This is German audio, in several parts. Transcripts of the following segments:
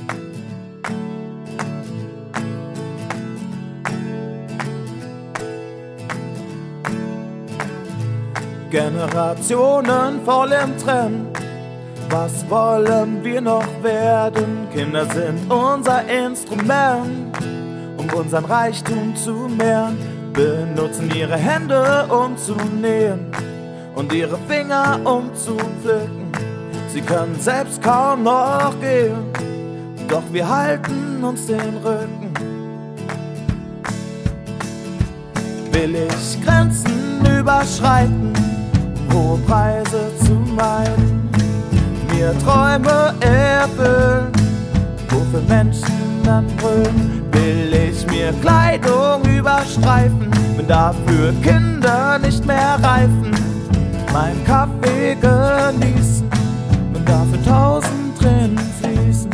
Generationen voll im Trend. Was wollen wir noch werden? Kinder sind unser Instrument, um unseren Reichtum zu mehren. Benutzen ihre Hände, um zu nähen und ihre Finger, um zu pflücken. Sie können selbst kaum noch gehen, doch wir halten uns den Rücken. Will ich Grenzen überschreiten, hohe Preise zu meiden, mir Träume erfüllen, wofür Menschen dann brüllen. Will ich mir Kleidung überstreifen, wenn dafür Kinder nicht mehr reifen, mein Kaffee genießen, wenn dafür 1000 Tränen fließen.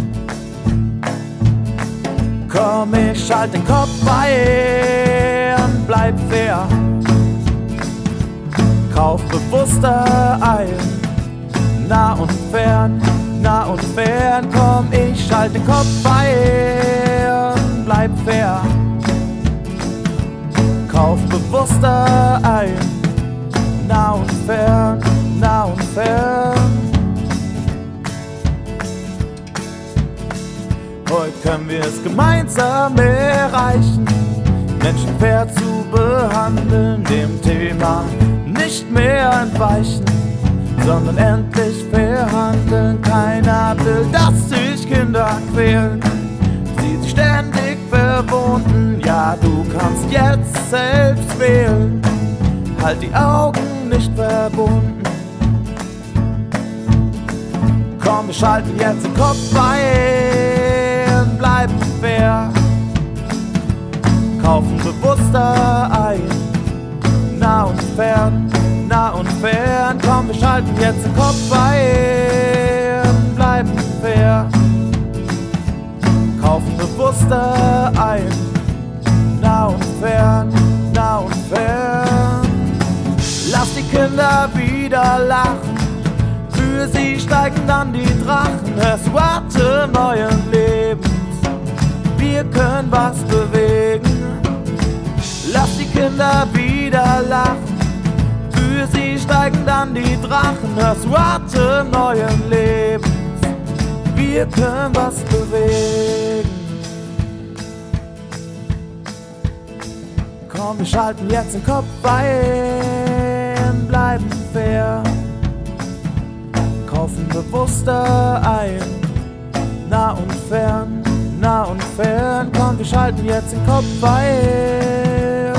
Komm, ich schalt den Kopf ein, bleib fair, kauf bewusster ein, nah und fern, nah und fern. Komm, ich schalt den Kopf ein, bleib fair, kauf bewusster ein, nah und fern, nah und fern. Heute können wir es gemeinsam erreichen, Menschen fair zu behandeln, dem Thema nicht mehr entweichen, sondern endlich verhandeln. Keiner will, dass sich Kinder quälen, sie sich ständig verwunden. Ja, du kannst jetzt selbst wählen, halt die Augen nicht verbunden. Komm, wir schalten jetzt den Kopf ein, bleiben fair, kaufen bewusster ein, nah und fern, nah und fern. Komm, wir schalten jetzt den Kopf ein, bleiben fair, kaufen bewusster ein, nah und fern, nah und fern. Lass die Kinder wieder lachen, für sie steigen dann die Drachen. Es Atem neuen Lebens, wir können was bewegen. Lass die Kinder wieder lachen, für sie steigen dann die Drachen. Das Atem neuen Lebens, wir können was bewegen. Komm, wir schalten jetzt den Kopf ein, bleiben fair, kaufen bewusster ein, nah und fern, nah und fern. Komm, wir schalten jetzt den Kopf ein,